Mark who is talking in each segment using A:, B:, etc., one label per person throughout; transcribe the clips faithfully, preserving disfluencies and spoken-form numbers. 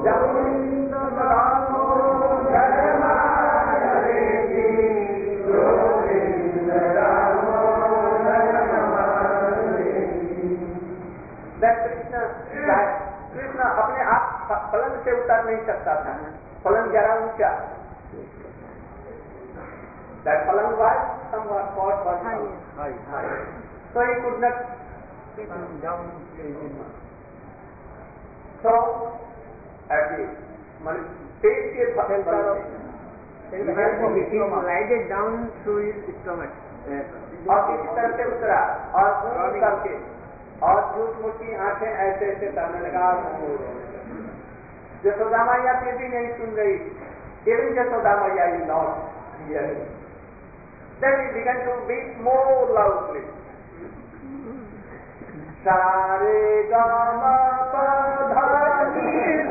A: कृष्ण अपने आप पलंग से उतर नहीं सकता था, पलंग जरा ऊंचा, that palang was somewhat caught by high, high, so he could not get down. So at the पेट के बगल पर
B: glided down through his stomach.
A: और इसी तरह से उतरा और ऊपर करके और झूठ मूठ की आंखें ऐसे ऐसे करने लगा। यशोदा मैया फिर भी नहीं सुन रही। Even यशोदा मैया is not hearing. Then he began to beat more loudly. Sare Gama Padhani.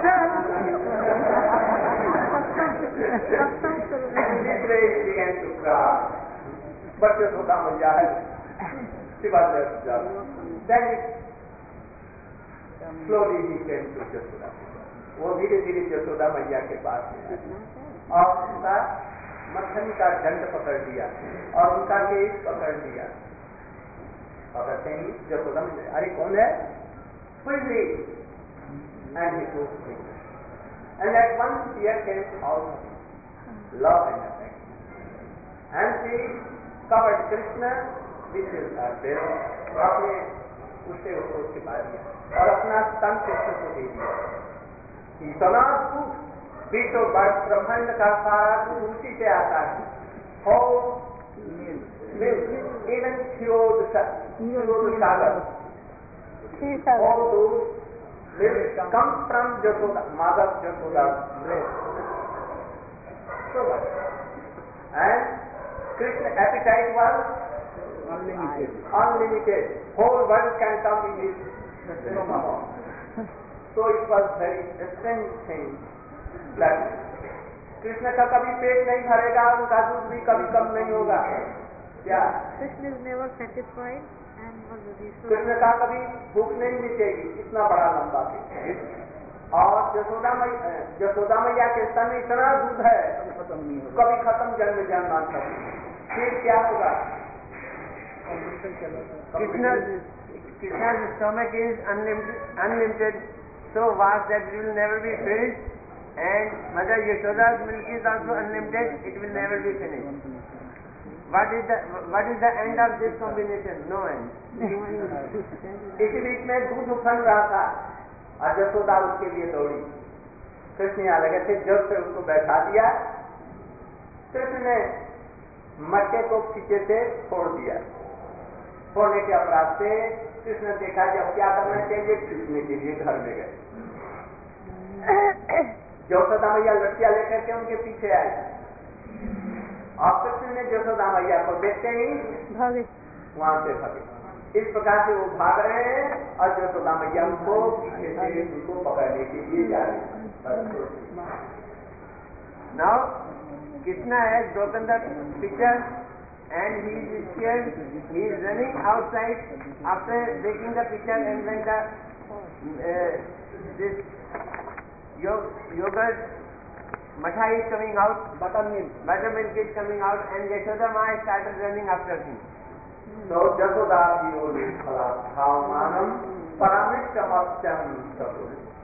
A: This way he began to cry. But Yashoda Maiya had, she was left just. Then it, slowly he came to Yashoda. वो धीरे धीरे यशोदा मैया के पास आया और उनका मक्खन का दंड पकड़ लिया और उनका केस पकड़ लिया। पकड़ते ही यशोदा मैया, अरे कौन है? quickly, and he took him. And at once fear came out of him, love and affection. And she covered Krishna with his breast, अपने उससे उसको छिपा दिया और अपना स्तन कृष्ण को दे दिया। इतना सुख विश्व ब्रह्मांड का सारा सुख उसी से आता है। और even Kshirod Sagar, all those milk come from Yashoda, mother Yashoda's breast. So much. And Krishna's appetite was unlimited. Unlimited. Whole world can come in his stomach. So it was very strange thing that Krishna का कभी पेट नहीं भरेगा, उनका दूध भी कभी कम नहीं होगा। क्या?
C: Krishna is never satisfied and was
A: Krishna का कभी भूख नहीं मिटेगी, इतना बड़ा लंबा पेट। और यशोदा मैया यशोदा मैया के स्तन में इतना दूध है कभी खत्म जन्म जन्मांतर। फिर क्या होगा?
B: Krishna's stomach is unlimited, unlimited, so vast that it will never be filled, and Mother Yashoda's milk is also unlimited, it will never be finished. What is the what is the end of this combination? No end.
A: इसी बीच में दूध उफल रहा था और यशोदा उसके लिए दौड़ी। कृष्ण यहाँ लगे थे, जब से उसको बैठा दिया, कृष्ण ने मटके को पीछे से छोड़ दिया। छोड़ने के अपराध से कृष्ण ने देखा जब क्या करना चाहिए, छूटने के लिए घर में गए। यशोदा मैया लड़कियां लेकर के उनके पीछे आए और कृष्ण ने यशोदा मैया को देखते ही
C: भागे,
A: वहां से भागे। इस प्रकार से वो भाग रहे हैं और यशोदा मैया उनको पीछे से उनको पकड़ने के लिए जा रहे हैं।
B: Now Krishna has broken the picture and he is scared. He is running outside after breaking the picture, and when the uh, this yogurt matha is coming out, buttermilk, buttermilk is coming out, and Yashoda Ma started running after him.
A: So Yashoda Dioli Bhavanam Paramishtamapcham Sabu.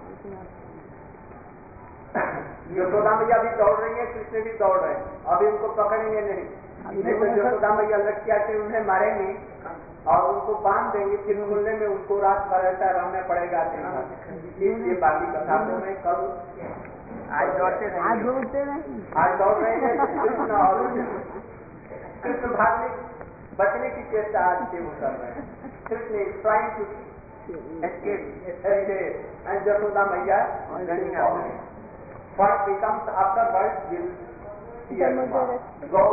A: Yashoda मैया भी दौड़ रही है, कृष्ण भी दौड़ रहे हैं। अभी उनको पकड़ेंगे नहीं, नहीं तो यशोदा मैया लड़कियां के उन्हें मारेंगी और उनको बांध देंगे, फिर खुलने में उनको रात भर ऐसा रहना पड़ेगा। इसलिए बाकी कथा को मैं करूँ। आज दौड़ते
C: आज दौड़ते रहे
A: आज दौड़ रहे हैं कृष्ण और कृष्ण भागने बचने की चेष्टा आज से वो कर रहे हैं। Krishna is trying to escape and Yashoda Maiya running out. What becomes afterwards will go.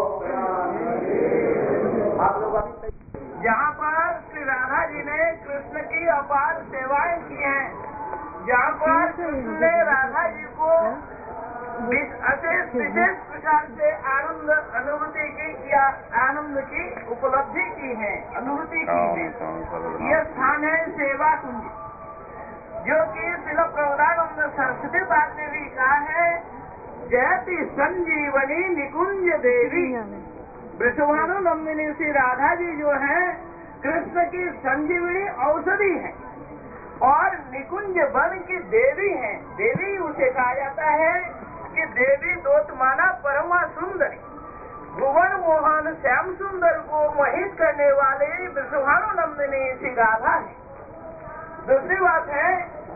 A: आप लोग अभी
D: जहाँ पर श्री राधा जी ने कृष्ण की अपार सेवाएं की हैं, जहाँ पर कृष्ण ने राधा जी को विशेष विशेष प्रकार से आनंद अनुभूति की किया आनंद की उपलब्धि की है, अनुभूति की है। यह स्थान है सेवा कुंज, जो कि श्रील प्रभुपादानंद सरस्वती दूसरे बात में भी कहा है, जयति संजीवनी निकुंज देवी। वृषभानु नंदिनी श्री राधा जी जो है कृष्ण की संजीवनी औषधि है और निकुंज वन की देवी है। देवी उसे कहा जाता है कि देवी दोतमाना परमा सुंदरी, भुवन मोहन श्याम सुंदर को मोहित करने वाले वृषभानु नंदिनी श्री राधा है। दूसरी बात है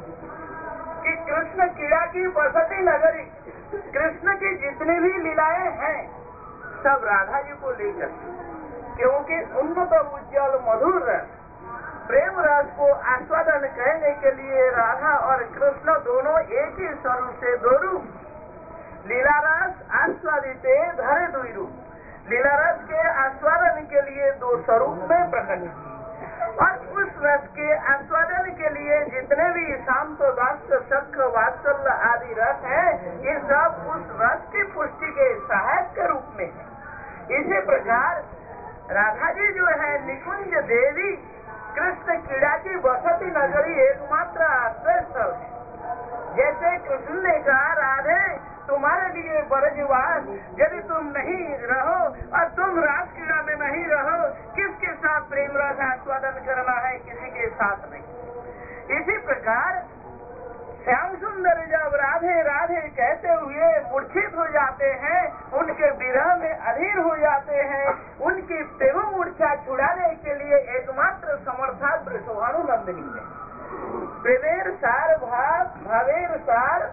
D: कि कृष्ण क्रीड़ा की बसती नगरी, कृष्ण की जितनी भी लीलाएं हैं सब राधा जी को लेकर, क्योंकि उनको तो उज्जवल मधुर रस प्रेम रस को आस्वादन करने के लिए राधा और कृष्ण दोनों एक ही स्वरूप से दो रूप, लीला रस आस्वादित धरे दुई रूप, लीला रस के आस्वादन के लिए दो स्वरूप में प्रकट, और उस रस के आस्वादन के लिए जितने भी शांत दास शक्र वात्सल्य आदि रस है, ये सब उस रस की पुष्टि के सहायक के रूप में है। इसी प्रकार राधा जी जो है निकुंज देवी, कृष्ण क्रीड़ा की बसती नगरी एकमात्र आश्रय स्थल है। जैसे कृष्ण ने कहा, राधे तुम्हारे लिए ब्रजवास, यदि तुम नहीं रहो और तुम रास क्रीड़ा में नहीं रहो, किसके साथ प्रेम रस आस्वादन करना है, किसी के साथ नहीं। इसी प्रकार श्याम सुंदर जब राधे राधे कहते हुए मूर्छित हो जाते हैं, उनके विरह में अधीर हो जाते हैं, उनकी प्रेम मूर्छा छुड़ाने के लिए एकमात्र समर्था वृषभानु नंदिनी है। प्रेमेर सार भाव, भावेर सार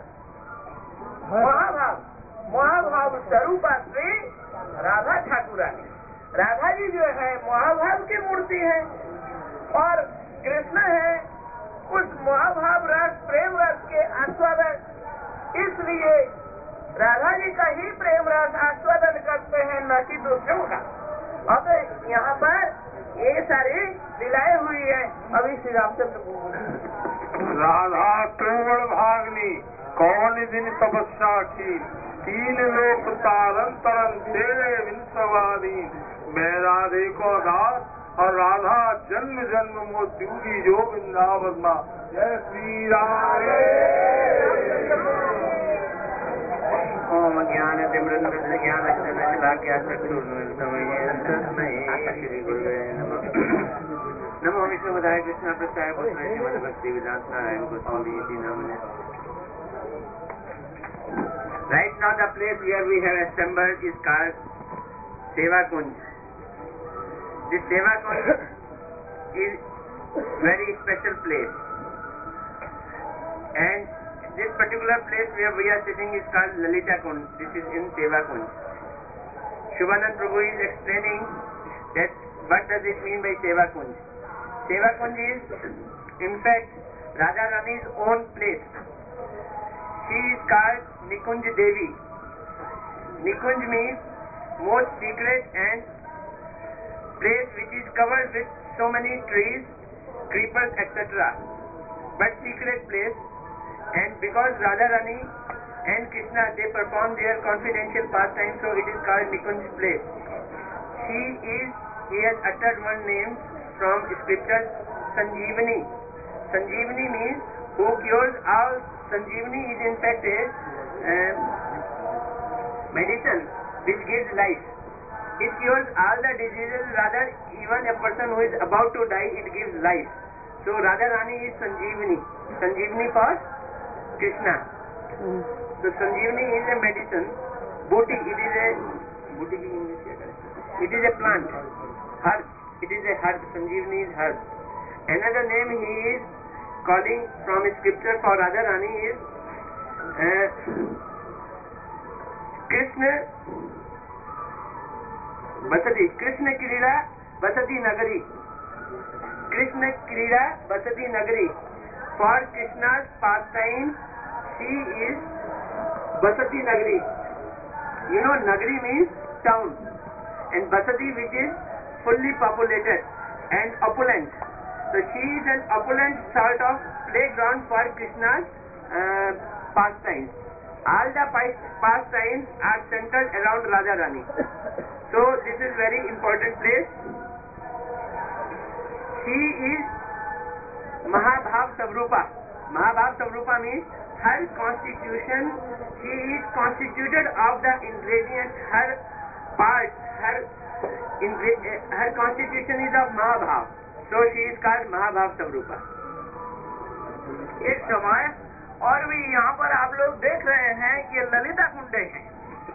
D: महाभाव, महाभाव स्वरूपा श्री राधा ठाकुरानी। राधा जी जो है महाभाव की मूर्ति है और कृष्ण है उस महाभाव रस प्रेम रस के आस्वादन, इसलिए राधा जी का ही प्रेम रस आस्वादन करते हैं, न कि दूसरों का। अब यहाँ पर ये सारी लीलाएं हुई है। अभी श्री रामचंद्र
E: राधा त्रिवण भागनी कौन दिन तपस्या की, तीन लोक तारन तरन तेरे विंसवादी। मैं राधे को दास और राधा जन्म जन्म मोती जो वृंदावन माँ। जय श्री राम।
B: ओम ज्ञान तिमृत ज्ञान श्री गुरुवे नमः। नमो विष्णुपदाय कृष्ण प्रसाय पुष्पाय श्रीमद् भक्ति वेदांत नारायण गोस्वामी इति नामने। Right now the place where we have assembled is called Seva Kunj. This Seva Kunj is very special place, and this particular place where we are sitting is called Lalita Kunj. This is in Seva Kunj. Shubhanand Prabhu is explaining that what does it mean by Seva Kunj. Seva Kunj is in fact Radha Rani's own place. She is called Nikunj Devi. Nikunj means most secret and place which is covered with so many trees, creepers, et cetera. But secret place, and because Radha Rani and Krishna they perform their confidential pastime, so it is called Nikunj place. She is, he has uttered one name from scripture, Sanjeevani. Sanjeevani means who cures all. Sanjeevani is in fact a um, medicine which gives life. It cures all the diseases, rather even a person who is about to die, it gives life. So Radha Rani is Sanjeevani. Sanjeevani for Krishna. Mm. So Sanjeevani is a medicine. Booty, it is a booty in English. It is a plant. Herb. It is a herb. Sanjeevani is herb. Another name he is calling from scripture for Radha Rani is uh, Krishna Basati. Krishna Krida Basati Nagari. Krishna Krida Basati Nagari. For Krishna's pastime, she is Basati Nagari. You know, Nagari means town, and Basati which is fully populated and opulent. So she is an opulent sort of playground for Krishna's uh, pastimes. All the pastimes are centered around Radha Rani. So this is very important place. She is Mahabhav Savrupa. Mahabhav Savrupa means
D: her constitution, she is constituted of the ingredient, her part, her ingre- her constitution is of Mahabhav, so she is called Mahabhav Samrupa. एक समय और भी यहाँ पर आप लोग देख रहे हैं कि ललिता कुंड है।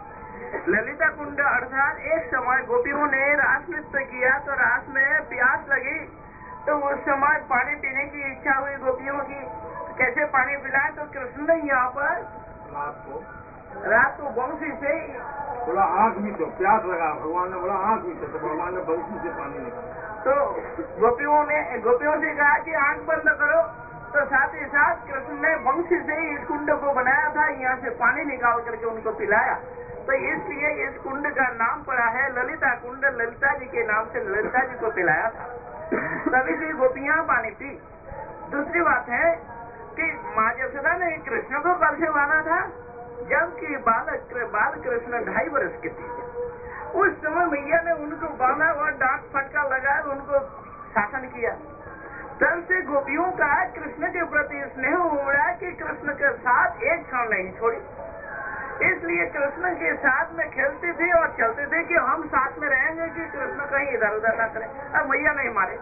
D: ललिता कुंड अर्थात एक समय गोपियों ने रास नृत्य किया तो रास में प्यास लगी, तो उस समय पानी पीने की इच्छा हुई गोपियों की, कैसे पानी पिलाए? तो कृष्ण ने यहाँ पर
E: रात को
D: रात को बंसी से
E: बोला आँख में तो प्यास लगा, भगवान ने बोला आँख में तो भगवान ने बंसी से पानी निकाला।
D: तो गोपियों ने गोपियों से कहा कि आँख बंद करो, तो साथ ही साथ कृष्ण ने बंसी से इस कुंड को बनाया था, यहाँ से पानी निकाल करके उनको पिलाया। तो इसलिए इस कुंड का नाम पड़ा है ललिता कुंड, ललिता जी के नाम से ललिता जी को पिलाया था, तभी से गोपियां पानी पी। दूसरी बात है कि माँ यशोदा ने कृष्ण को कब से माना था? जबकि बालक बाल कृष्ण ढाई वर्ष के थे, उस समय मैया ने उनको बांधा और डांट फटका लगाया, उनको शासन किया। तब से गोपियों का कृष्ण के प्रति स्नेह उमड़ा कि कृष्ण के साथ एक क्षण नहीं छोड़ी, इसलिए कृष्ण के साथ में खेलती थी और चलते थे कि हम साथ में रहेंगे कि कृष्ण कहीं इधर उधर न करे और मैया नहीं मारे,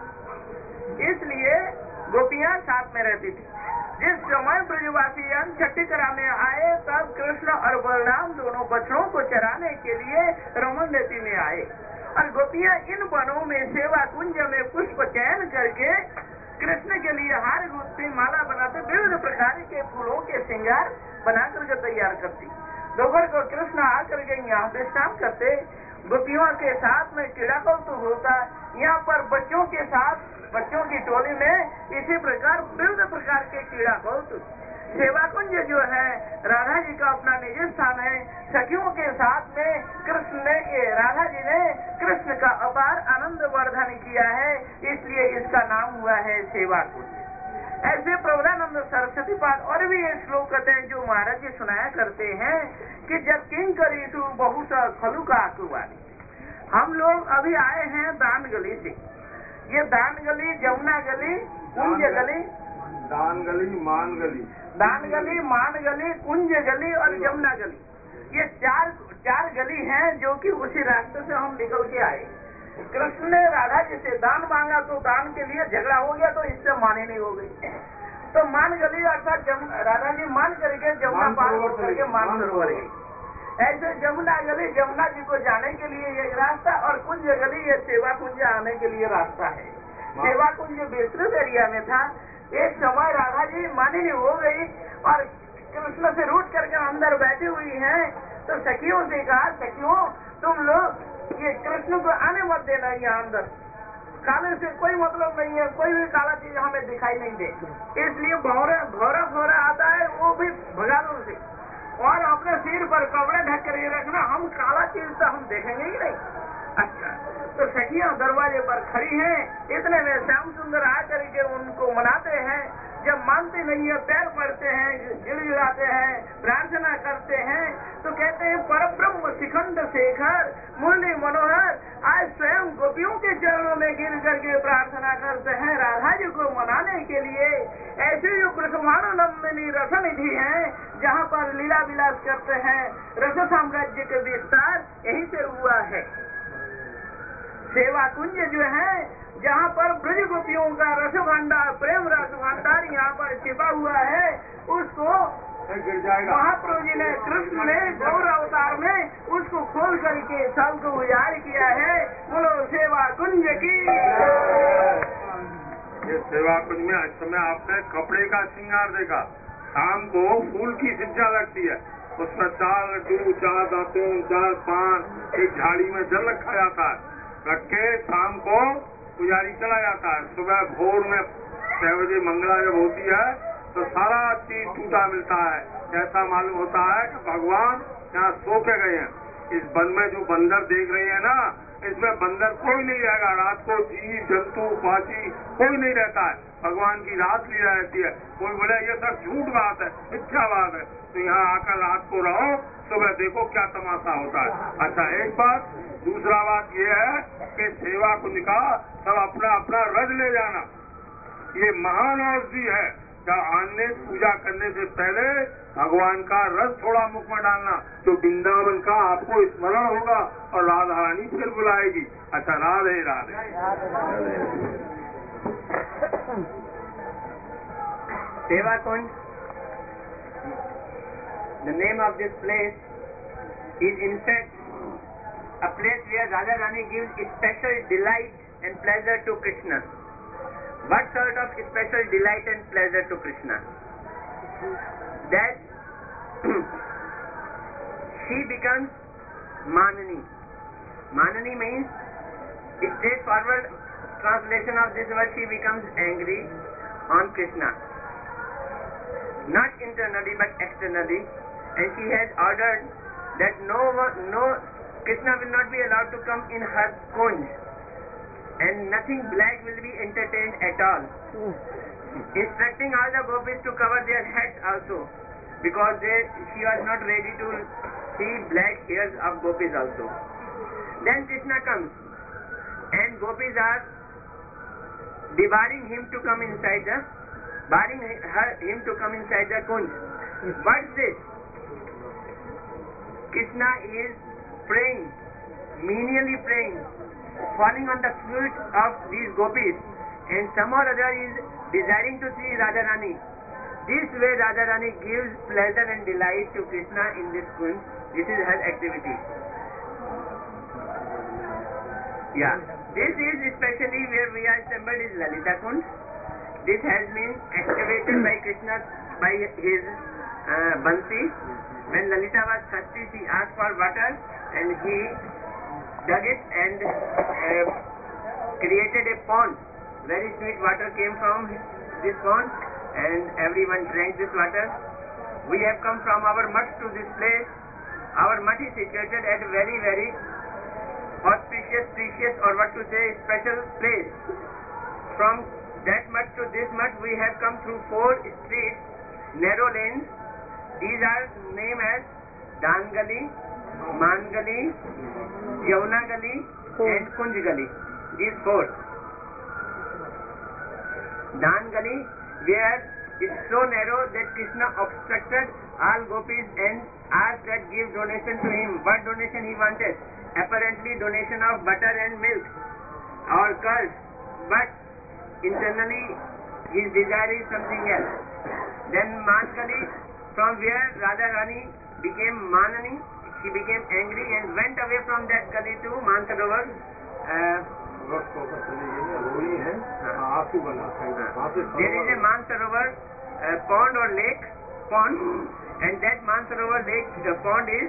D: इसलिए गोपियां साथ में रहती थी। जिस समय ब्रजवासी छठी करा में आए तब कृष्ण और बलराम दोनों बछड़ों को चराने के लिए रमन नदी में आए और गोपियां इन वनों में सेवा कुंज में पुष्प चयन करके कृष्ण के लिए हार गूंथती, माला बनाते, विविध प्रकार के फूलों के श्रृंगार बना करके तैयार करती। दोपहर को कृष्ण आकर के यहाँ विश्राम करते, गोपियों के साथ में क्रीड़ा कौतुक होता। यहाँ पर बच्चों के साथ बच्चों की टोली में इसी प्रकार विविध प्रकार के क्रीड़ा कौतुक। सेवा कुंज जो है राधा जी का अपना निजी स्थान है। सखियों के साथ में कृष्ण ने राधा जी ने कृष्ण का अपार आनंद वर्धन किया है, इसलिए इसका नाम हुआ है सेवा कुंज। ऐसे प्रबोधानंद सरस्वती पाद और भी ये श्लोक कहते हैं जो महाराज जी सुनाया करते हैं कि जब किंग करीसु बहुत खलु का आकुवानी। हम लोग अभी आए हैं दान गली से, ये दान गली, जमुना गली, कुंज गली,
E: दान गली, मान गली,
D: दान गली, मान गली, कुंज गली और जमुना गली, ये चार चार गली हैं जो कि उसी रास्ते से हम निकल के आए। कृष्ण ने राधा जी से दान मांगा तो दान के लिए झगड़ा हो गया, तो इससे माने नहीं हो गई, तो मान गली अर्थात राधा जी मान करके जमुना पार करके मान सरोवर गई। ऐसे जमुना गली जमुना जी को जाने के लिए एक रास्ता और कुंज गली ये सेवा कुंज आने के लिए रास्ता है। सेवा कुंज विस्तृत एरिया में था। एक समय राधा जी मानिनी हो गई और कृष्ण से रूठ करके अंदर बैठी हुई हैं, तो सखियों से कहा, सखियों तुम लोग ये कृष्ण को आने मत देना, यहाँ अंदर काले से कोई मतलब नहीं है, कोई भी काला चीज हमें दिखाई नहीं दे, इसलिए भौरा भौरा भौरा आता है वो भी भगा दो उसे, और अपने सिर पर कपड़े ढक कर ये रखना, हम काला चीज तो हम देखेंगे ही नहीं। अच्छा, तो सखियां दरवाजे पर खड़ी हैं, इतने में श्याम सुंदर आकर के उनको मनाते हैं। जब मानते नहीं है पैर पड़ते हैं, गिड़गिड़ाते हैं, प्रार्थना करते हैं, तो कहते हैं परब्रह्म शिखंड शेखर मुरली मनोहर आज स्वयं गोपियों के चरणों में गिर करके प्रार्थना करते हैं राधा जी को मनाने के लिए। ऐसे जो ब्रह्मानंदिनी रस निधि है, जहाँ पर लीला विलास करते हैं, रस साम्राज्य के विस्तार यहीं से हुआ है। सेवा कुंज जो है जहाँ पर ब्रज गोपियों का रस भंडार, प्रेम रस भंडार यहाँ पर छिपा हुआ है, उसको महाप्रभु जी ने, कृष्ण ने गौर अवतार में उसको खोल करके सबको उजाड़ किया है। बोलो सेवा कुंज की।
E: ये सेवा कुंज में इस समय आपने कपड़े का श्रृंगार देखा। शाम को फूल की सज्जा लगती है, उसमें चार लड्डू, चार दातून, चार पान, एक झाड़ी में जल रखा जाता है, रख के शाम को पुजारी चला जाता है। सुबह भोर में छह बजे मंगला जब होती है तो सारा चीज टूटा मिलता है। ऐसा मालूम होता है कि भगवान यहाँ सो के गए हैं। इस वन में जो बंदर देख रही है ना, इसमें बंदर कोई नहीं रहेगा। रात को जीव जंतु पाची कोई नहीं रहता है, भगवान की रात लीला रहती है। कोई बोले ये सब झूठ बात है, मिथ्या बात है, तो यहाँ आकर रात को रहो, सुबह देखो क्या तमाशा होता है। अच्छा, एक बात। दूसरा बात ये है कि सेवा कुंज का सब अपना अपना रज ले जाना। ये महान औषधि है, क्या अन्य पूजा करने से पहले भगवान का रस थोड़ा मुख में डालना, तो वृंदावन का आपको स्मरण होगा और राधा रानी फिर बुलाएगी। अच्छा, Radhe Radhe.
B: Seva Kund, the name of this place is in fact a place where Radha Rani gives special delight and pleasure to Krishna. What sort of special delight and pleasure to Krishna? That she becomes Manani. Manani means, straightforward translation of this word, she becomes angry on Krishna. Not internally but externally, and she has ordered that no one, no Krishna will not be allowed to come in her kunj, and nothing black will be entertained at all. Instructing all the gopis to cover their heads also, because they, she was not ready to see black hairs of gopis also. Then Krishna comes, and gopis are debarring him to come inside the, barring her, him to come inside the kunj. What's this? Krishna is praying, menially praying, falling on the feet of these gopis, and some or other is desiring to see Radharani. This way Radharani gives pleasure and delight to Krishna in this kunj. This is her activity. Yeah. This is especially where we are assembled is Lalita Kund. This has been excavated by Krishna by his uh, Bansi. When Lalita was thirsty, she asked for water, and he dug it and uh, created a pond. Very sweet water came from this pond, and everyone drank this water. We have come from our mutt to this place. Our mutt is situated at a very, very auspicious, precious, or what to say, special place. From that mutt to this mutt, we have come through four streets, narrow lanes. These are named as Dan Gali, Man Gali, Yamuna Gali, and Kunj Gali. These four. Dan Gali, where it's so narrow that Krishna obstructed all gopis and asked that give donation to him. What donation he wanted? Apparently donation of butter and milk or curd. But internally his desire is something else. Then Mangali, from where Radha Rani became Manani, she became angry and went away from that Gali to Mansarovar. Uh, there is a Mansarovar uh, pond or lake, pond, and that Mansarovar lake, the pond is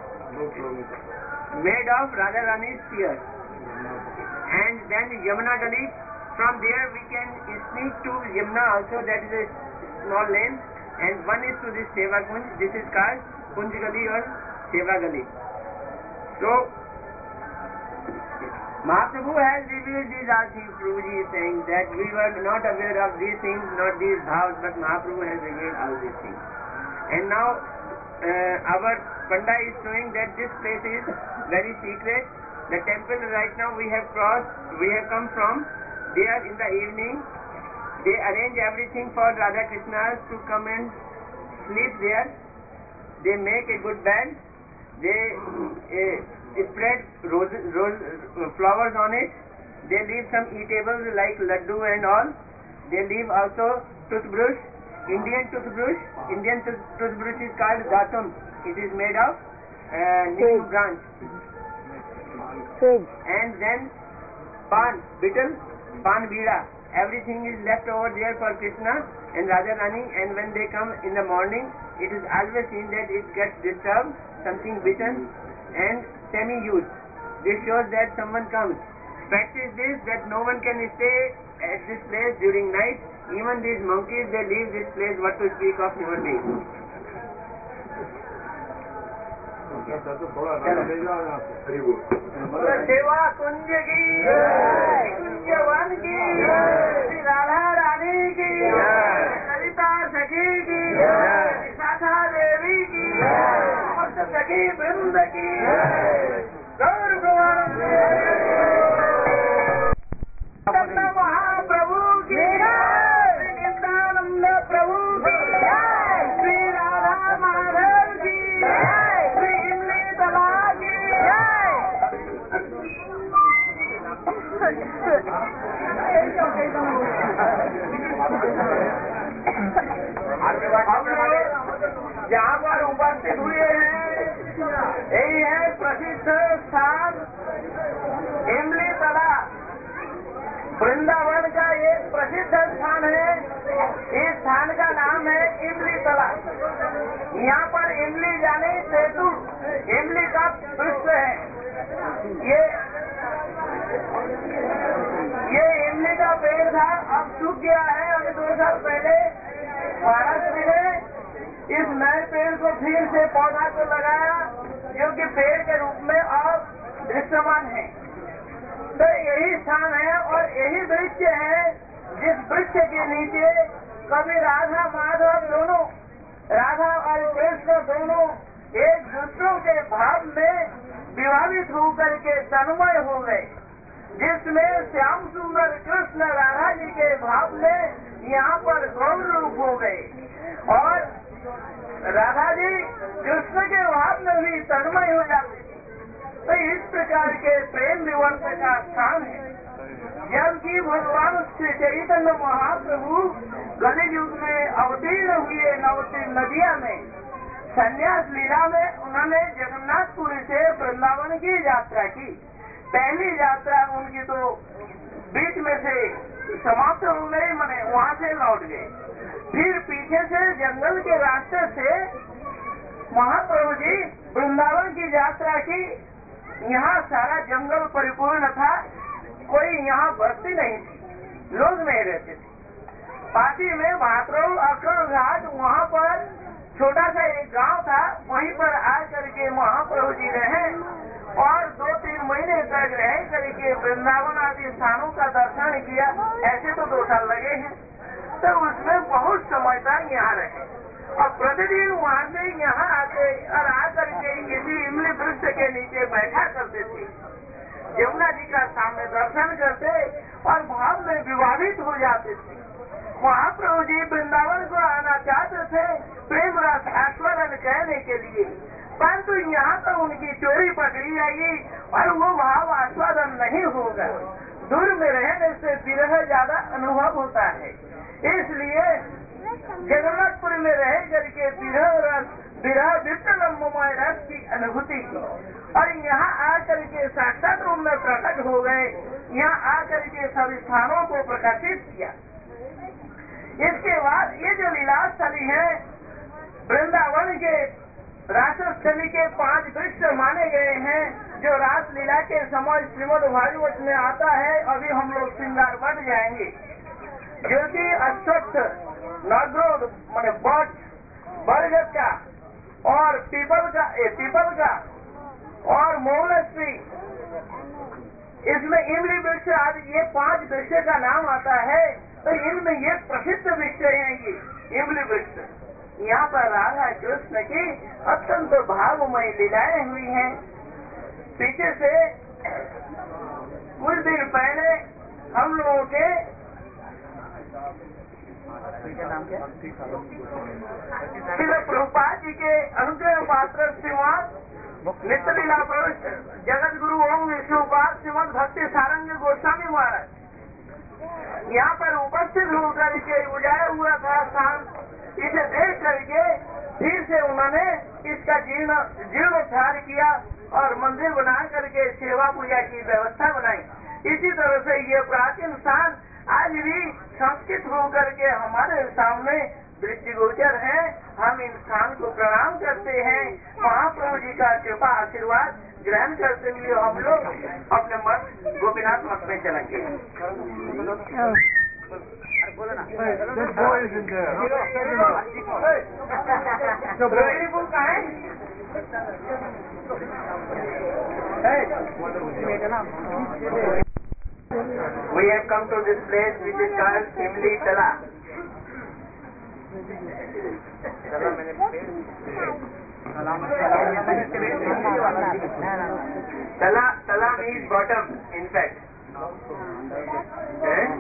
B: made of Radha Rani's tears. And then Yamuna Gali, from there we can sneak to Yamuna also, that is a small lane, and one is to this Seva Kunj. This is called Kunj Gali or Seva Gali. So Mahaprabhu has revealed these all things. Prabhuji is saying that we were not aware of these things, not these bhavs, but Mahaprabhu has revealed all these things. And now uh, our Panda is showing that this place is very secret. The temple right now we have crossed, we have come from there in the evening. They arrange everything for Radha Krishna to come and sleep there. They make a good bed. They uh, spread roses, rose, uh, flowers on it. They leave some eatables like laddu and all. They leave also toothbrush, Indian toothbrush. Indian tooth- toothbrush is called datum. It is made of uh, neem branch. And then pan, betel, pan bida. Everything is left over there for Krishna and Radha Rani, and when they come in the morning, it is always seen that it gets disturbed, something bitten and semi-used. This shows that someone comes. Fact is this, that no one can stay at this place during night. Even these monkeys, they leave this place, what to speak of human beings.
D: सेवा कुंज की कुंज one की श्री राधा रानी की ललिता सखी की शाखा देवी की भक्त सखी वृंद की गौर महाप्रभु की नित्यानंद प्रभु पर उपस्थित हुए हैं। यही है प्रसिद्ध स्थान इमली तला, वृंदावन का एक प्रसिद्ध स्थान है। इस स्थान का नाम है इमली तला। यहाँ पर इमली जाने सेतु, इमली का वृक्ष है। ये ये इमली का पेड़ था, अब सूख गया है। अभी दो साल पहले महाराष्ट्र ने इस नए पेड़ को फिर से पौधा को लगाया, जो कि पेड़ के रूप में और दृश्यमान है। तो यही स्थान है और यही वृक्ष है जिस वृक्ष के नीचे कभी राधा माधव दोनों, राधा और कृष्ण दोनों एक दूसरों के भाव में विभावित होकर के तन्मय हो गए, जिसमें श्याम सुंदर कृष्ण राधा जी के भाव में यहाँ पर गौर रूप हो गए और राधा जी कृष्ण के भाव में भी तन्मय हो जाते। तो इस प्रकार के प्रेम विवर्त का स्थान है। जबकि भगवान श्री चैतन्य महाप्रभु कलि युग में अवतीर्ण हुए नवती नदिया में संन्यास लीला में उन्होंने जगन्नाथपुरी से वृंदावन की यात्रा की। पहली यात्रा उनकी तो बीच में से समाप्त हो गई, मैंने वहाँ से लौट गए। फिर पीछे से जंगल के रास्ते से महाप्रभु जी वृंदावन की यात्रा की। यहाँ सारा जंगल परिपूर्ण था, कोई यहाँ बस्ती नहीं थी, लोग नहीं रहते थे। पासी में भातरोल अखर घाट, वहाँ पर छोटा सा एक गांव था, वहीं पर आकर के महाप्रभु जी रहे और दो तीन महीने तक रह करके वृंदावन आदि स्थानों का दर्शन किया। ऐसे तो दो साल लगे हैं, तो उसमें बहुत समय तक यहाँ रहे और प्रतिदिन वहाँ से यहाँ आते और आकर के किसी इमली वृक्ष के नीचे बैठा करते थे, यमुना जी का सामने दर्शन करते और भाव में विभावित हो जाते थे। महाप्रभु जी वृंदावन को आना चाहते थे प्रेम रस आस्वादन कहने के लिए, परंतु यहाँ तो उनकी चोरी पकड़ी जाएगी और वो भाव आस्वादन नहीं होगा। दूर में रहने से विरह ज्यादा अनुभव होता है, इसलिए जगन्नाथपुर में रह करके विरह रस, विरह विप्लम्बमय रस की अनुभूति की और यहाँ आकर के साक्षात रूप में प्रकट हो गए। यहाँ आकर के सभी स्थानों को प्रकाशित किया। इसके बाद ये जो लीलास्थली है वृंदावन के रासस्थली के पांच वृक्ष माने गए हैं, जो रास लीला के समय श्रीमद् भागवत में आता है। अभी हम लोग श्रृंगार बढ़ जाएंगे, जो कि अश्वत्थ, नग्रोध माने बट, बरगद का और पीपल का, ए, पीपल का और मौलश्री, इसमें इमली वृक्ष आदि ये पांच वृक्ष का नाम आता है। तो इनमें ये प्रसिद्ध वृक्ष है ये इमली वृक्ष। यहाँ पर राधा कृष्ण की अत्यंत भावमय लीलाएं हुई हैं। पीछे से कुछ दिन पहले हम लोगों के श्रील प्रभुपाद जी के अनुग्रह पात्र श्रीमद नित्य लीला प्रविष्ट जगत गुरु ओम विष्णुपाद श्रीमद भक्ति सारंग गोस्वामी महाराज यहाँ पर उपस्थित होकर के उजाया हुआ था स्थान। इसे देख करके फिर से उन्होंने इसका जीर्ण जीर्णोद्धार किया और मंदिर बना करके सेवा पूजा की व्यवस्था बनाई। इसी तरह से ये प्राचीन स्थान आज भी संस्कृत होकर के हमारे सामने दृष्टिगोचर है। हम इन स्थान को प्रणाम करते हैं। महाप्रभु जी का कृपा आशीर्वाद ग्रहण करते हुए हम लोग अपने मठ गोपीनाथ मठ में चलेंगे। We have come to this place which is called Imli Tala. Tala मैंने Tala Tala means bottom, in fact. Eh?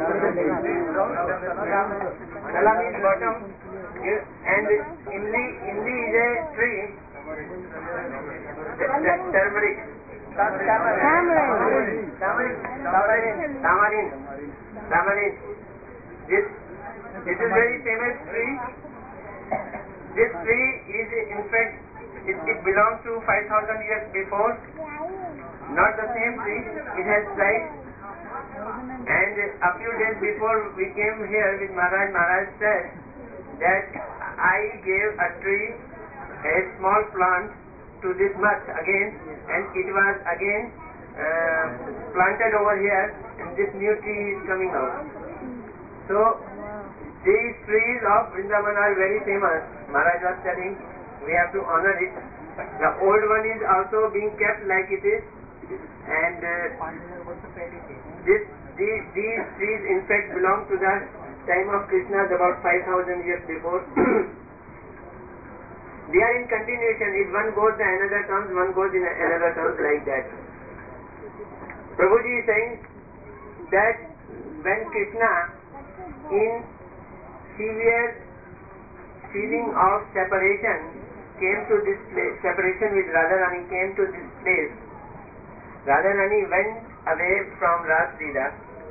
D: Tala means bottom, and Imli Imli is a tree. Turmeric. Tamarind. Tamarind. Tamarind. Tamarind. This this is very famous tree.
B: this tree is in fact, it, it belongs to five thousand years before, not the same tree, it has flight. And a few days before we came here with Maharaj, Maharaj said that I gave a tree, a small plant to this much again, and it was again uh, planted over here, and this new tree is coming out. So these trees of Vrindavan are very famous. Maharaj was telling, we have to honor it. The old one is also being kept like it is, and uh, this, these, these trees in fact belong to the time of Krishna, about five thousand years before. They are in continuation. If one goes, the another comes, one goes in another comes, like that. Prabhuji is saying that when Krishna, in severe feeling of separation, came to this place, separation with Radharani came to this place, Radharani went away from Ras Leela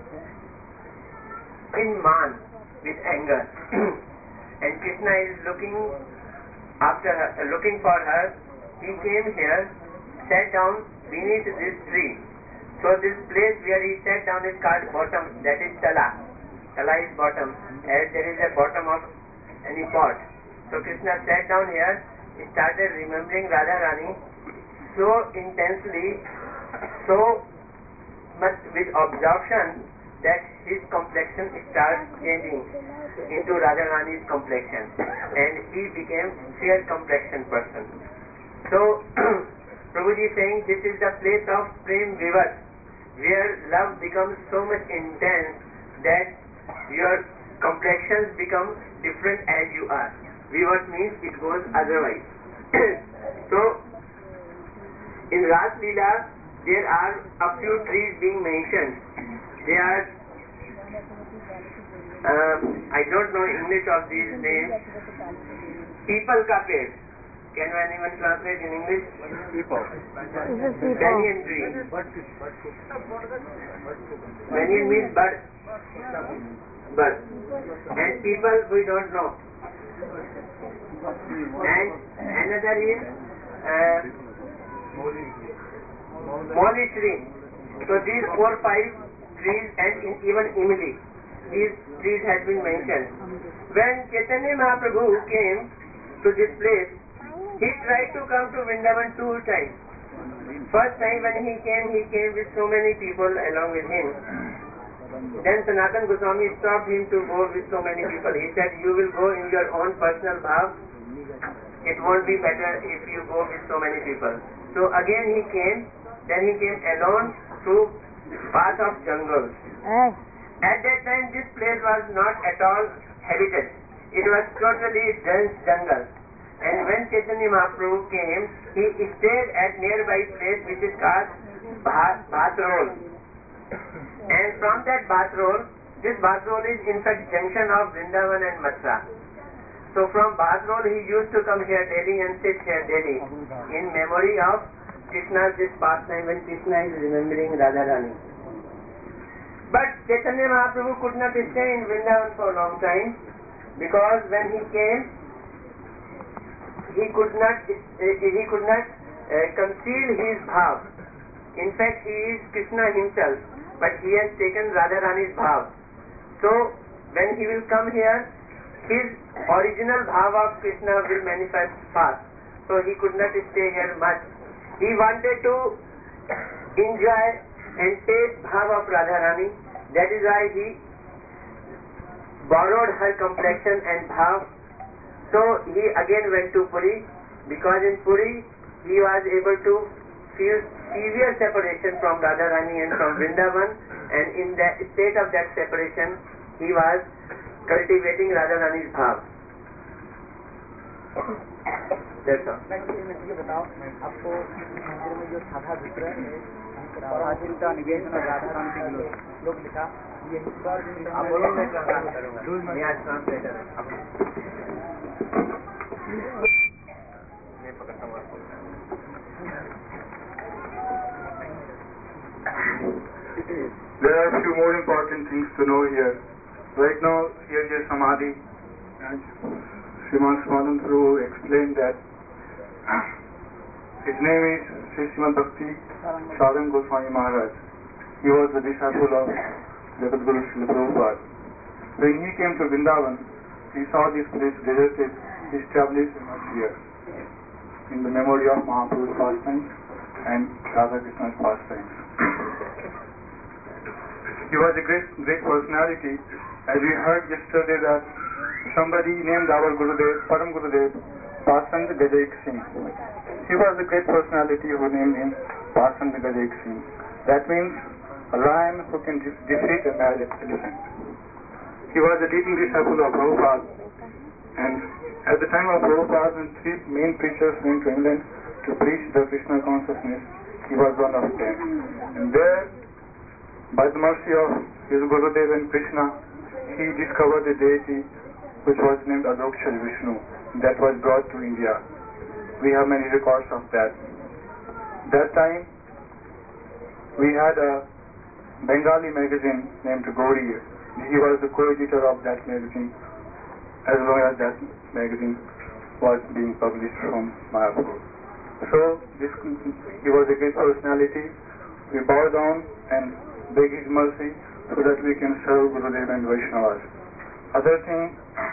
B: in man with anger. And Krishna is looking after her, uh, looking for her. He came here, sat down beneath this tree. So this place where he sat down is called bottom, that is Tala. Tala is bottom, as there is a bottom of any pot. So Krishna sat down here, he started remembering Radharani so intensely, so much with absorption, that his complexion starts changing into Radharani's complexion, and he became fair complexion person. So Prabhuji is saying this is the place of Prem Vivat, where love becomes so much intense that your complexions become different as you are. Vivat means it goes otherwise. So in Ras Leela there are a few trees being mentioned. They are, uh, I don't know English of these names. People ka ped. Can anyone translate in English? People. Banyan tree. Banyan means bud. Bud. And people we don't know. And another is uh, Moli tree. So these four, five trees, and in, even Imli, these trees have been mentioned. When Chaitanya Mahaprabhu came to this place, he tried to come to Vrindavan two times. First time when he came, he came with so many people along with him. Then Sanatana Goswami stopped him to go with so many people. He said, you will go in your own personal bhav. It won't be better if you go with so many people. So again he came, then he came alone through path of jungles. Uh. At that time this place was not at all habited. It was totally dense jungle. And when Chaitanya Mahaprabhu came, he stayed at nearby place which is called Bhatrol. And from that Bhatrol, this Bhatrol is in fact junction of Vrindavan and Mathura. So from Bhatrol he used to come here daily and sit here daily in memory of Krishna's this pastime when Krishna is remembering Radharani. But Chaitanya Mahaprabhu could not stay in Vrindavan for a long time, because when he came, he could not he could not uh, conceal his bhav. In fact, he is Krishna himself, but he has taken Radharani's bhav. So when he will come here, his original bhav of Krishna will manifest fast. So he could not stay here much. He wanted to enjoy and taste bhav of Radharani. That is why he borrowed her complexion and bhav. So he again went to Puri, because in Puri he was able to feel severe separation from Radharani and from Vrindavan, and in that state of that separation he was cultivating Radharani's bhav. That's all.
F: ये बताओ आपको मंदिर में जो साधा विग्रह है पराजिता निवेदन राधा राम के लोग लिखा ये आप बोलो मैं करूँगा
B: मैं आज ट्रांसलेटर मैं पकड़ता हूँ आपको.
E: There are a few more important things to know here. Right now, here is Samadhi.
G: Srimad Swadanandru explained that his name is Sri Srimad Bhakti Sarang Goswami Maharaj. He was the disciple of Jagadguru Srila Prabhupada. When he came to Vrindavan, he saw this place deserted, established here in the memory of Mahaprabhu's pastimes and Radha Krishna's pastimes. He was a great, great personality. As we heard yesterday that somebody named our Gurudev, Param Gurudev, Pasand Gajaik Singh. He was a great personality who named him Pasand Gajaik Singh. That means a lion who can de- defeat a mad elephant. He was a leading disciple of Prabhupada, and at the time of Prabhupada, when three main preachers went to England to preach the Krishna consciousness, he was one of them. And there, by the mercy of his Gurudev and Krishna, he discovered a deity which was named Adokshari Vishnu. That was brought to India. We have many records of that. That time, we had a Bengali magazine named Gauri. He was the co-editor of that magazine, as long as that magazine was being published from Mayapur. So, this, he was a great personality. We bow down and beg his mercy so that we can serve Gurudev and Vaishnavas. Other thing,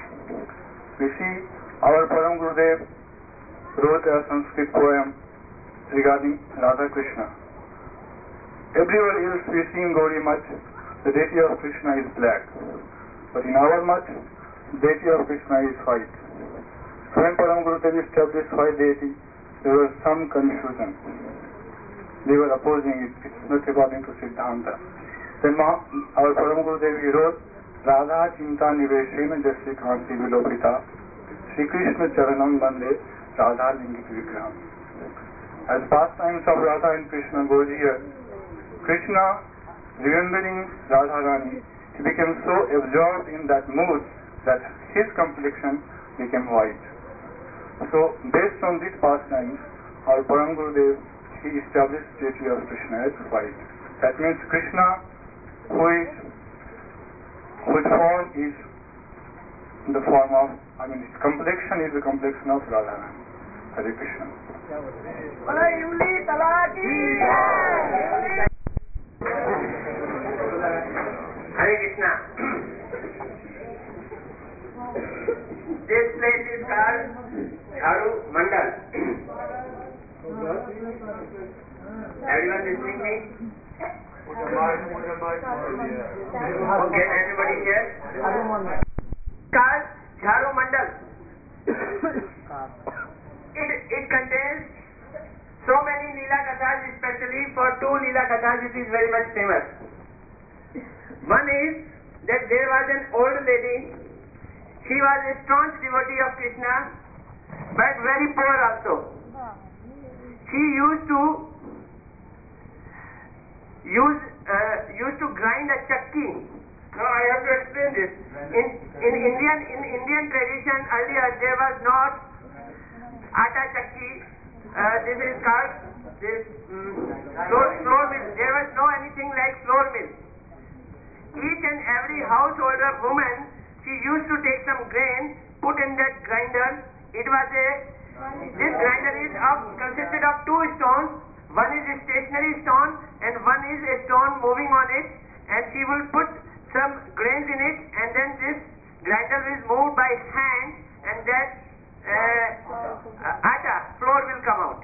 G: we see our Param Gurudev wrote a Sanskrit poem regarding Radha Krishna. Everywhere else we see in Gauri Math, the deity of Krishna is black. But in our Math, the deity of Krishna is white. When Param Gurudev established white deity, there was some confusion. They were opposing it. It's not according to Siddhanta. Then our Param Gurudev wrote, Radha Chinta Niveshena Jasya Kanti Vilopita Sri Krishna Charanam Bande Radha Lingit Vigraham. As pastimes of Radha and Krishna goes here, Krishna, remembering Radha Rani, he became so absorbed in that mood that his complexion became white. So, based on these pastimes, our Param Gurudev, he established the deity of Krishna as white. That means Krishna, who is whose form is the form of, I mean, his complexion is the complexion of Radharani. Hare Krishna.
B: Hare Krishna. This place is called Jharu Mandal. Everyone listening me? Okay, everybody here? Called Jharu Mandal. It, it contains so many Leela Kathas, especially for two Leela Kathas it is very much famous. One is that there was an old lady. She was a staunch devotee of Krishna, but very poor also. She used to use uh, used to grind a chakki. Now I have to explain this. In in Indian in Indian tradition earlier there was not atta chakki. Uh, this is called this um, floor, floor mill. There was no anything like floor mill. Each and every householder woman, she used to take some grain, put in that grinder. It was a this grinder is of consisted of two stones. One is a stationary stone and one is a stone moving on it, and she will put some grains in it, and then this grinder is moved by hand, and that uh, uh, atta flour will come out.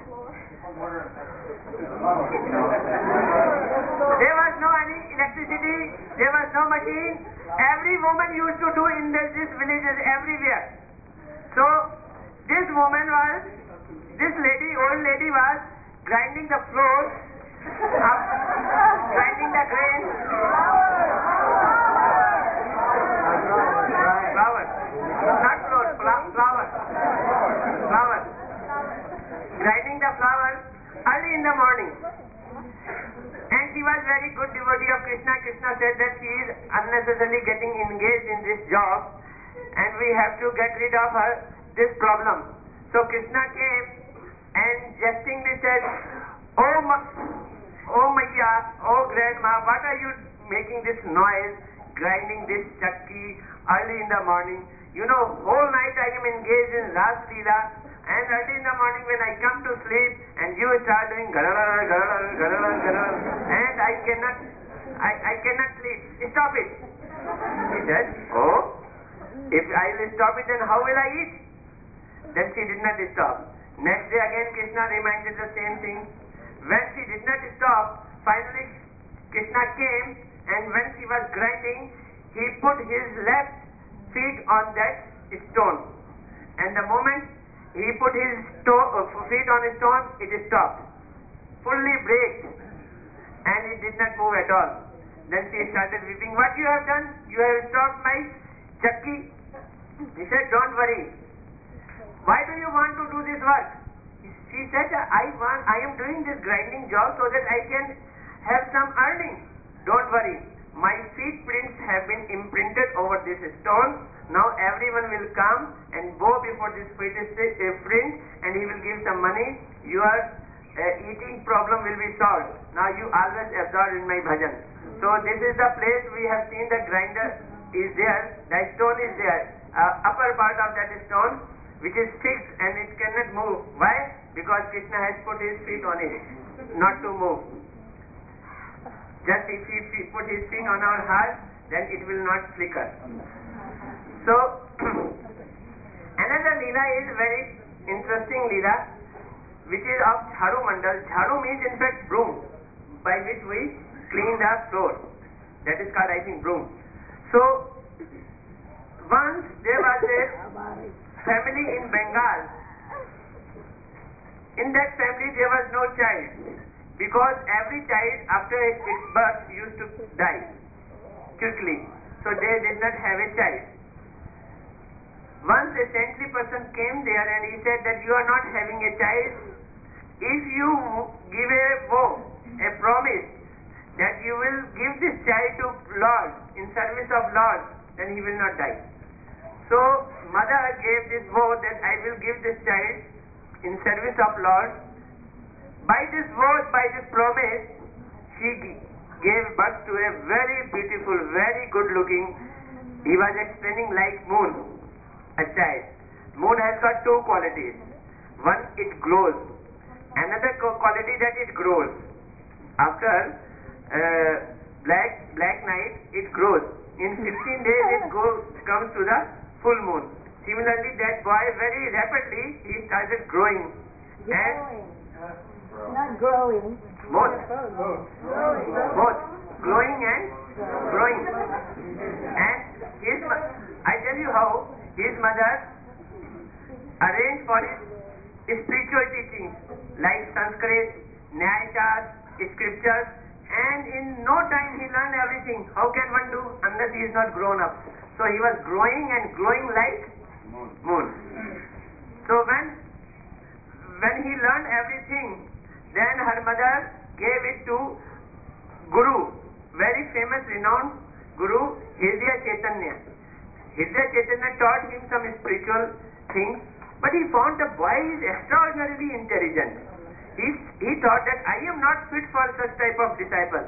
B: There was no any electricity, there was no machine. Every woman used to do in this, this villages everywhere. So this woman was, this lady, old lady was grinding the flour, up, grinding the grain. Flour, not flour, flour, flour. Grinding the flour early in the morning. And she was very good devotee of Krishna. Krishna said that she is unnecessarily getting engaged in this job, and we have to get rid of her this problem. So Krishna came and jestingly said, Oh, Ma- oh Maya, oh grandma, what are you making this noise, grinding this chakki early in the morning? You know, whole night I am engaged in Ras Leela, and early in the morning when I come to sleep, and you start doing garara, garara, garara, garara, and I cannot, I, I cannot sleep. Stop it. He said, oh, if I will stop it, then how will I eat? Then she did not stop. Next day again Krishna reminded the same thing. When she did not stop, finally Krishna came, and when she was grinding, he put his left feet on that stone. And the moment he put his to- uh, feet on a stone, it stopped. Fully braked. And it did not move at all. Then she started weeping. What you have done? You have stopped my chakki. He said, don't worry. Why do you want to do this work? She said, I want, I am doing this grinding job so that I can have some earning. Don't worry. My feet prints have been imprinted over this stone. Now everyone will come and bow before this feet print, and he will give some money. Your uh, eating problem will be solved. Now you always absorb in my bhajan. So this is the place we have seen the grinder is there. The stone is there. Uh, upper part of that stone, which is fixed and it cannot move. Why? Because Krishna has put his feet on it, not to move. Just if he put his feet on our heart, then it will not flicker. So, another Leela is very interesting Leela, which is of Jharu Mandal. Jharu means in fact broom, by which we clean the floor. That is called, I think, broom. So, once there was a family in Bengal. In that family there was no child, because every child after its birth used to die quickly. So they did not have a child. Once a saintly person came there and he said that you are not having a child. If you give a vow, a promise that you will give this child to Lord, in service of Lord, then he will not die. So mother gave this vow that I will give this child in service of Lord. By this vow, by this promise, she gave birth to a very beautiful, very good looking, he was explaining like moon, a child. Moon has got two qualities. One, it glows. Another quality that it grows. After uh, black black night, it grows. In fifteen days, it goes comes to the full moon. Similarly, that boy very rapidly he started growing. And
C: Not growing.
B: both, both growing and growing. And his, I tell you how his mother arranged for his spiritual teachings like Sanskrit, Nyaya, scriptures, and in no time he learned everything. How can one do unless he is not grown up? So he was growing and growing like moon. So when when he learned everything, then her mother gave it to Guru, very famous, renowned Guru, Hridaya Chaitanya. Hridaya Chaitanya taught him some spiritual things, but he found the boy is extraordinarily intelligent. He, he thought that I am not fit for such type of disciples.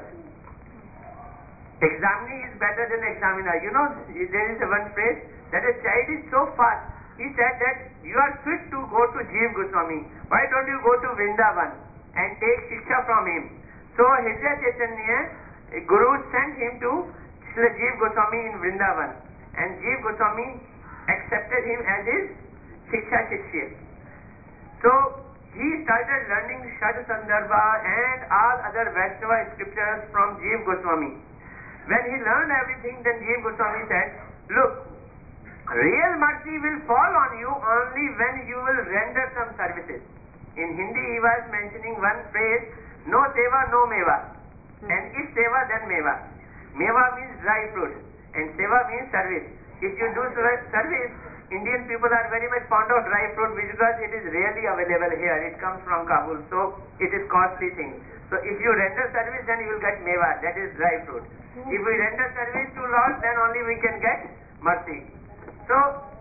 B: Examinee is better than examiner. You know, there is a one phrase that a child is so fast. He said that you are fit to go to Jeev Goswami. Why don't you go to Vrindavan and take shiksha from him? So Hridaya Chaitanya, Guru sent him to Srila Jeev Goswami in Vrindavan, and Jeev Goswami accepted him as his shiksha shikshya. So he started learning Shad Sandarbha and all other Vaishnava scriptures from Jeev Goswami. When he learned everything, then Jeev Goswami said, look, real mercy will fall on you only when you will render some services. In Hindi he was mentioning one phrase, no seva, no meva. And if seva, then meva. Meva means dry fruit and seva means service. If you do service, Indian people are very much fond of dry fruit because it is rarely available here. It comes from Kabul, so it is costly thing. So if you render service, then you will get meva, that is dry fruit. If we render service to Lord, then only we can get mercy. So,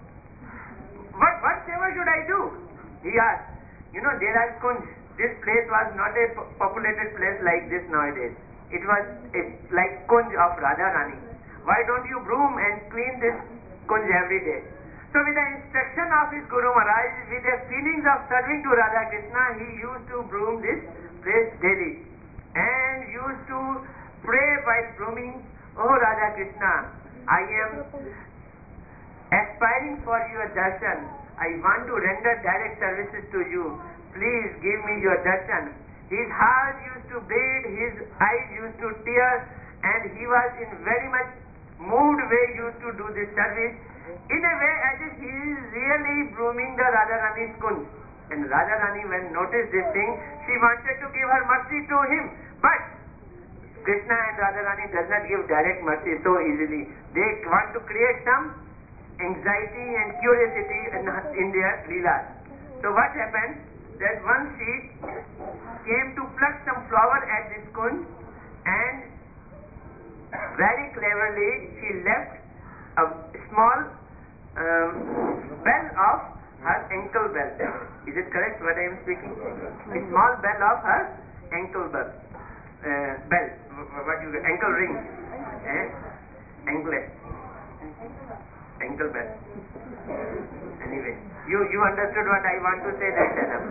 B: what, what seva should I do? He asked. You know, there are Kunj. This place was not a populated place like this nowadays. It was a, like Kunj of Radha Rani. Why don't you broom and clean this Kunj every day? So with the instruction of his Guru Maharaj, with the feelings of serving to Radha Krishna, he used to broom this place daily and used to pray while brooming, "Oh Radha Krishna, I am aspiring for your darshan. I want to render direct services to you. Please give me your darshan." His heart used to bleed, his eyes used to tear, and he was in very much moved way used to do this service, in a way as if he is really brooming the Radharani's kunj. And Radharani, when noticed this thing, she wanted to give her mercy to him. But Krishna and Radharani does not give direct mercy so easily. They want to create some anxiety and curiosity in, in their leelas. So what happened? That once she came to pluck some flower at this kunj, and very cleverly she left a small um, bell of her ankle bell. Is it correct what I am speaking? A small bell of her ankle bell. Uh, bell. What you ankle ring. Eh? Anklet. Ankle bell. Anyway, you, you understood what I want to say, that's enough.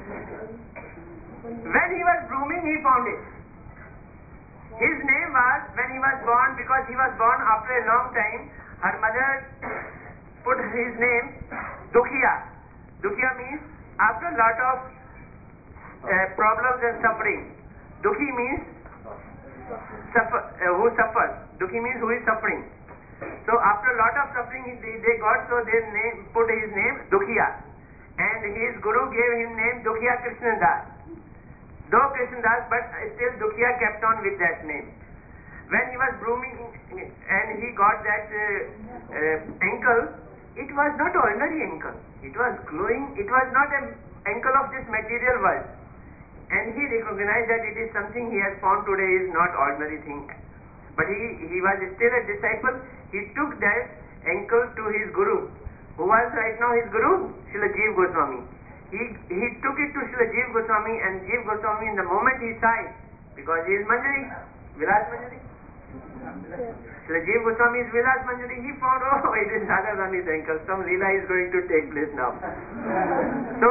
B: When he was blooming, he found it. His name was, when he was born, because he was born after a long time, her mother put his name Dukhiya. Dukhiya means after a lot of uh, problems and suffering. Dukhi means suffer, uh, who suffers. Dukhi means who is suffering. So after a lot of suffering they, they got, so they name, put his name Dukhiya. And his guru gave him name Dukhiya Krishnadas. Though Krishnadas, but still Dukhiya kept on with that name. When he was blooming and he got that uh, uh, ankle, it was not ordinary ankle. It was glowing. It was not an ankle of this material world. And he recognized that it is something he has found today is not ordinary thing. But he, he was still a disciple. He took that ankle to his guru, who was right now his guru, Srila Jeev Goswami. He, he took it to Srila Jeev Goswami, and Jeev Goswami, in the moment he saw it, because he is Manjari, Vilas Manjari. Srila Jeev Goswami is Vilas Manjari. He found, oh, it is Radharani's ankle. Some Leela is going to take place now. So,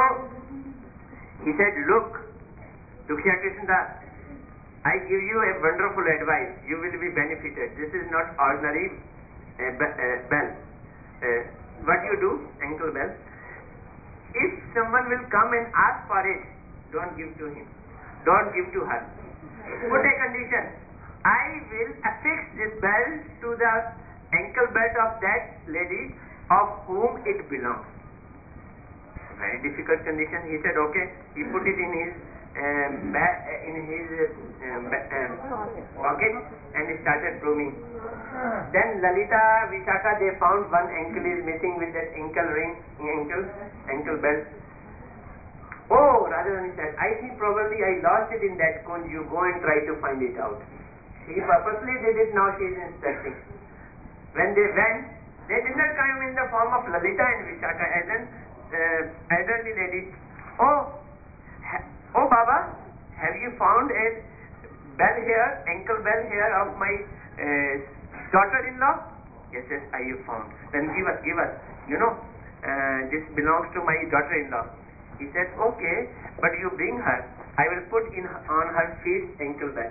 B: he said, look, Dukhiya Krishnadas, I give you a wonderful advice. You will be benefited. This is not ordinary uh, be- uh, bell. Uh, what you do, ankle bell, if someone will come and ask for it, don't give to him. Don't give to her. Put a condition. I will affix this bell to the ankle belt of that lady of whom it belongs. Very difficult condition. He said, okay. He put it in his um, ba- in his um, ba- um, pocket and he started blooming. Then Lalita, Vishaka, they found one ankle is missing with that ankle ring, ankle, ankle belt. Oh, Radharani said, I think probably I lost it in that kunj. You go and try to find it out. She purposely did it, now she is instructing. When they went, they did not come in the form of Lalita and Vishaka as an uh, elderly lady. Oh, ha- oh Baba, have you found a bell here, ankle bell here of my uh, daughter-in-law? Yes, yes, I have found. Then give us, give us. You know, uh, this belongs to my daughter-in-law. He said, okay, but you bring her. I will put in on her feet ankle bell.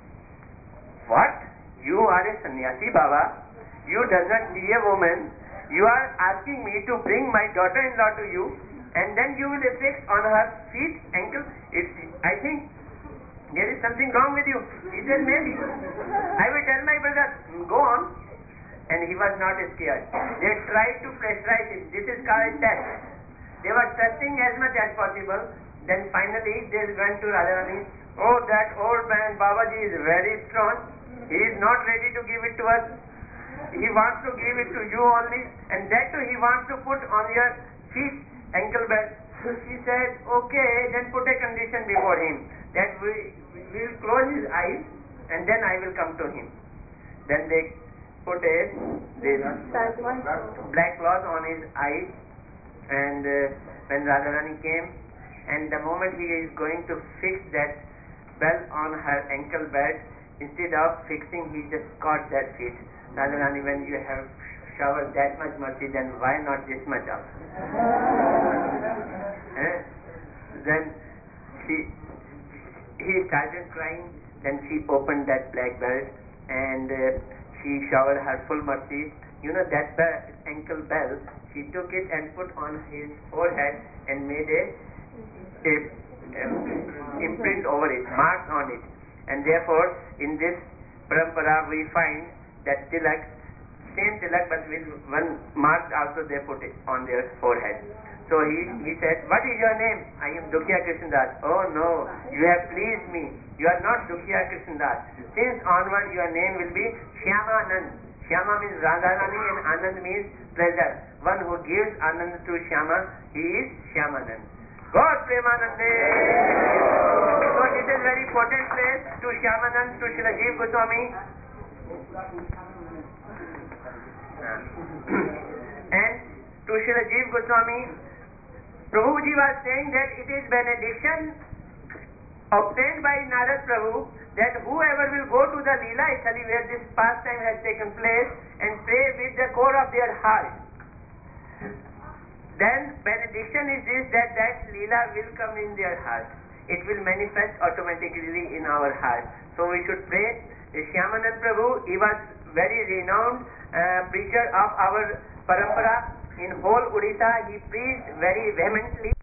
B: What? You are a sannyasi, Baba. You does not see a woman. You are asking me to bring my daughter-in-law to you, and then you will affix on her feet ankle. It's, I think there is something wrong with you. He said, maybe. I will tell my brother. Go on. And he was not scared. They tried to pressurize him. This is called a test. They were testing as much as possible. Then finally they went to Radharani. Oh, that old man Babaji is very strong. He is not ready to give it to us. He wants to give it to you only, and that too he wants to put on your feet ankle belt. So she said, okay, then put a condition before him that we, we will close his eyes and then I will come to him. Then they put a this black cloth on his eyes, and uh, when Radharani came, and the moment he is going to fix that bell on her ankle belt, instead of fixing, he just caught that feet. Radharani, when you have shower that much mercy, then why not this much also? eh? Then she, he started crying. Then she opened that black belt and uh, she showered her full mercy. You know that bell, ankle bell, she took it and put on his forehead and made a, a, a imprint over it, mark on it. And therefore, in this parampara we find that tilak, same tilak but with one mark also they put it on their forehead. So he, he said, what is your name? I am Dukhya Krishnadas. Oh no, you have pleased me. You are not Dukhya Krishnadas. Since onward your name will be Shyamanand. Shyama means Radharani and Anand means pleasure. One who gives Anand to Shyama, he is Shyamanand. God Premanande. So this is very important place to Shyamanand, to Srila Jeev Goswami. And to Srila Jeev Goswami, Prabhuji was saying that it is benediction obtained by Narad Prabhu that whoever will go to the Leela Sthali where this pastime has taken place and pray with the core of their heart, then benediction is this, that that Leela will come in their heart. It will manifest automatically in our heart. So we should pray. Shyamanand Prabhu, he was very renowned uh, preacher of our parampara. In whole Odisha, he preached very vehemently.